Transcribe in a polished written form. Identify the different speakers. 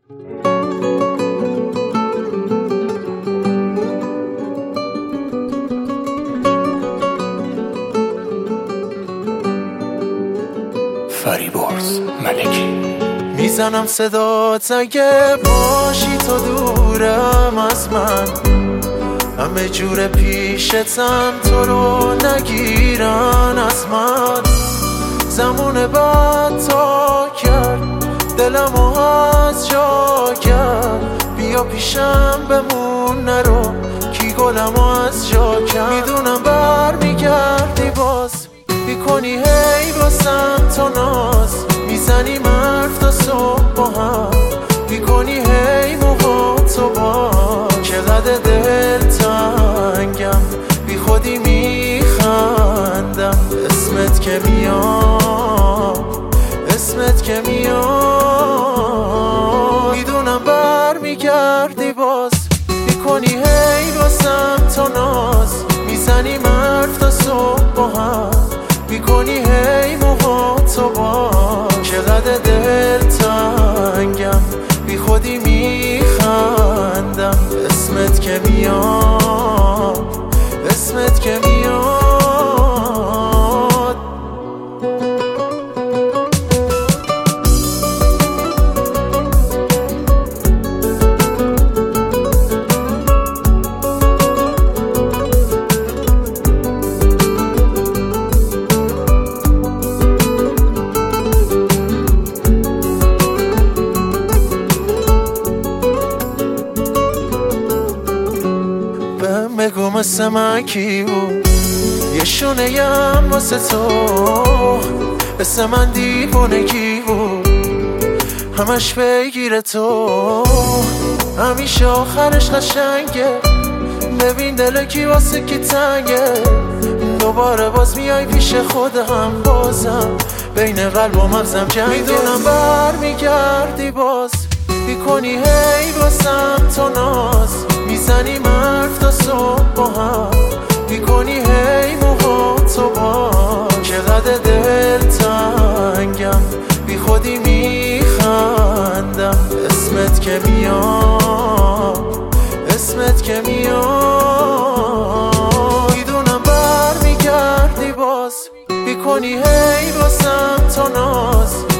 Speaker 1: فریبرز ملکی.
Speaker 2: میزنم صدات اگه باشی تو دورم از من، همه جور پیشتم تو رو نگیرن از من. زمان بعد تا کرد دلمو از جا کرد، بیا پیشم بمون نرو کی گلمو از جا کرد. میدونم بر میگردی باز میکنی هی واسم تو ناز، میزنی حرف تا صبح با هم، میکنی هی موهاتو با. چقدر دل تنگم بی خودی میخندم، اسمت که میاد اسمت که میاد. میدونم بر میگردی باز میکنی هی واسم تو ناز، میزنی حرف تا صبح با هم، میکنی هی موهاتو با. چقدر دل تنگم بی خودی میخندم، اسمت که میاد اسمت که میاد. بگو مثل من کی بود یه شونه یم واسه تو، مثل من دیوونگی بود همش بگیره تو، همیشه آخرش قشنگه. ببین دل کی واسه کی تنگه، دوباره باز میای پیش خودم، بازم بین قلب و مغزم جنگه. میدونم بر میگردی باز میکنی هی واسم تو ناز، میزنی حرف تا صبح با هم، میکنی هی موهاتو با. چقدر دل تنگم بی خودی میخندم، اسمت که میاد اسمت که میاد. میدونم بر میگردی باز میکنی هی واسم تو ناز،